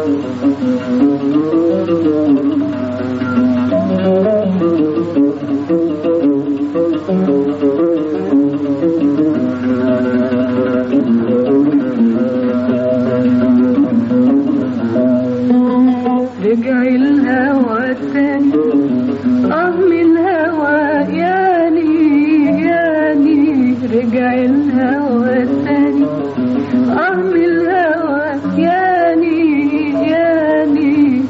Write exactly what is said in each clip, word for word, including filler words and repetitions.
رجع الهوى تاني اه من الهوى ياني ياني رجع الهوى تاني اه من الهوى ياني ياني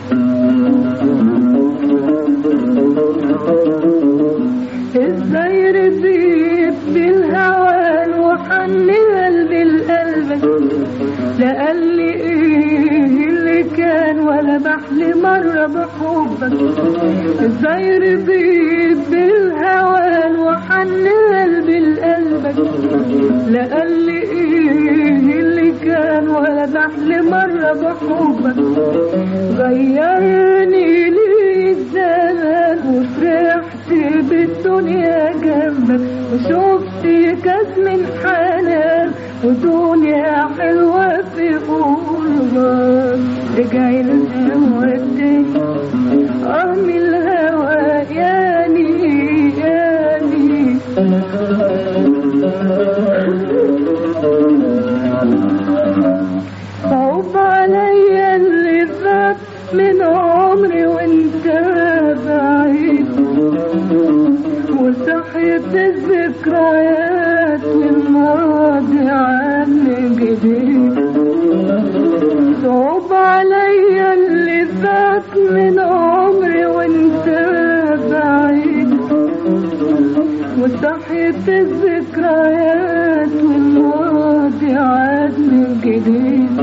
ازاي رضيت بالهوى وحن قلبي لقلبك لا قال لي ايه اللي كان ولا بحلي مرة بحبك ازاي رضيت بالهوى وحن قلبي لقلبك لا قال لي ايه اللي كان ولا بحلي مرة بحبك غيرني ليه الزمان وفرحت بالدنيا جنبك وشفت كاس من حنان ودنيا حلوة في قربك رجع الهوى تاني اه من الهوى ياني ياني صعب عليا اللي فات من عمري وانت بعيد وصحيت الذكريات والماضي عني جديد صعب عليا اللي فات من عمري وانت بعيد وصحيت الذكريات والماضي عني جديد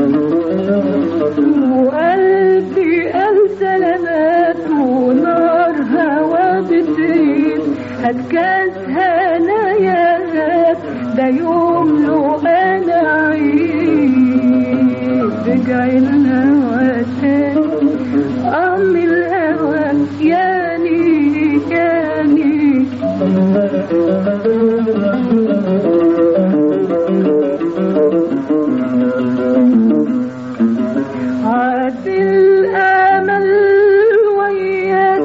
وقلبي قال سلامات ونار هوا بتريد هتكاس هنايات ده يوم له انا عيد رجع الهوى تاني اه من الهوى ياني ياني عاد الامل وياك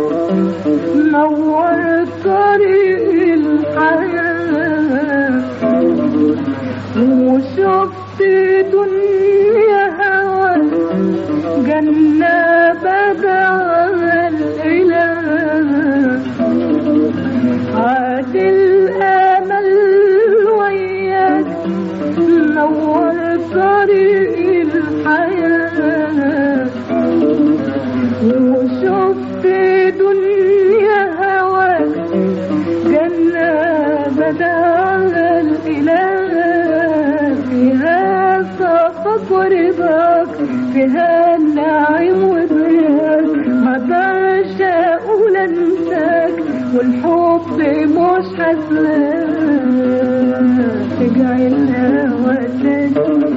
نور طريق الحياه وشفت دنيا هوا جنة بدع الإله عاد الأمل وياك نور طريق الحياة وشفت دنيا هوا جنة بدع الإله فيها صفك ورضاك فيها النعيم وضياك مقدرش اقول انساك والحب مش هسلاك رجع الهوى تاني